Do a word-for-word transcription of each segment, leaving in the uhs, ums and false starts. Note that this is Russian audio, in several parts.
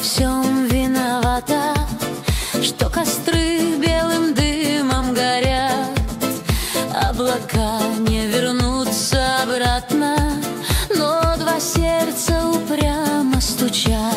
всем виновата, что костры белым дымом горят. Облака не вернутся обратно, но два сердца упрямо стучат.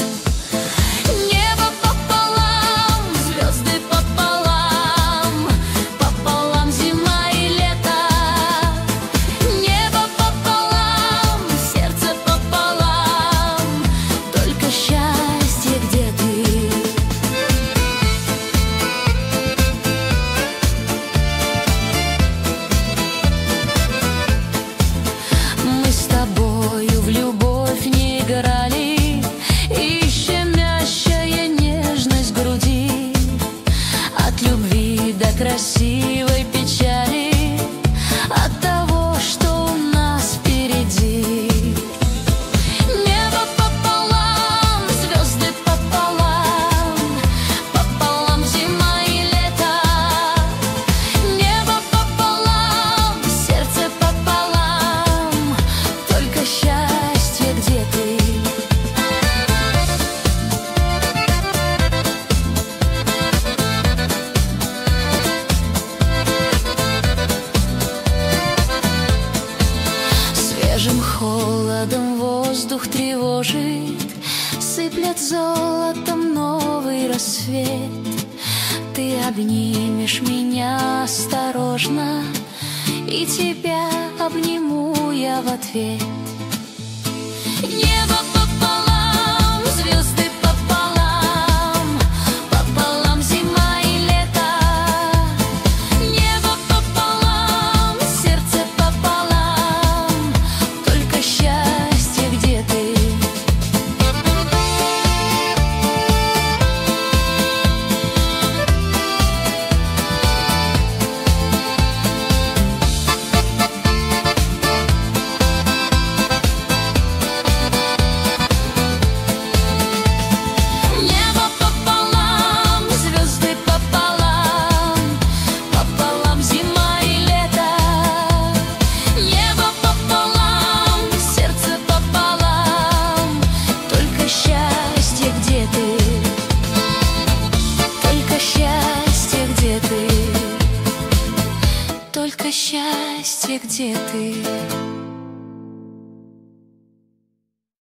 Красивой печали от того, что у нас впереди. Небо пополам, звезды пополам, пополам зима и лето. Небо пополам, сердце пополам, только счастье, где ты? Свежим холодом воздух тревожит, сыплет золотом новый рассвет. Ты обнимешь меня осторожно, и тебя обниму я в ответ. Небо пополам, звезды пополам, пополам зима и лето. Небо пополам, сердце пополам, только счастье, где ты? Только счастье, где ты?